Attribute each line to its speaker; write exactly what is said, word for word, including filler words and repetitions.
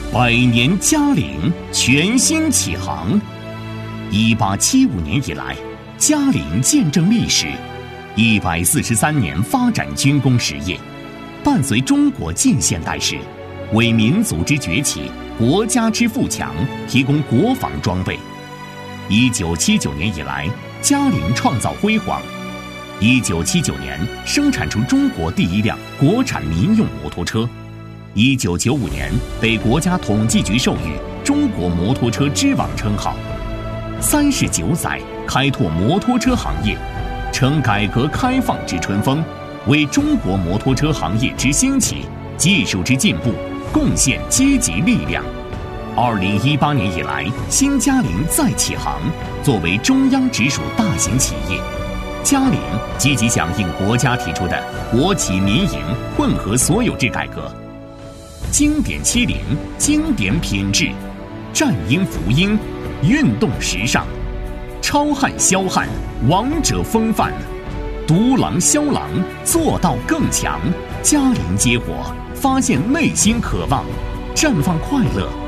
Speaker 1: 百年嘉陵全新启航。一八七五年以来，嘉陵见证历史一百四十三年发展军工实业，伴随中国近现代史，为民族之崛起、国家之富强提供国防装备。一九七九年以来，嘉陵创造辉煌。一九七九年生产出中国第一辆国产民用摩托车。一九九五年被国家统计局授予中国摩托车之王称号。三十九载开拓摩托车行业，乘改革开放之春风，为中国摩托车行业之兴起、技术之进步贡献积极力量。二零一八年以来，新嘉陵再起航，作为中央直属大型企业，嘉陵积极响应国家提出的国企民营混合所有制改革。经典七零，经典品质，战鹰伏鹰，运动时尚，超悍枭悍，王者风范，独狼枭狼，做到更强。嘉陵接火，发现内心渴望，绽放快乐。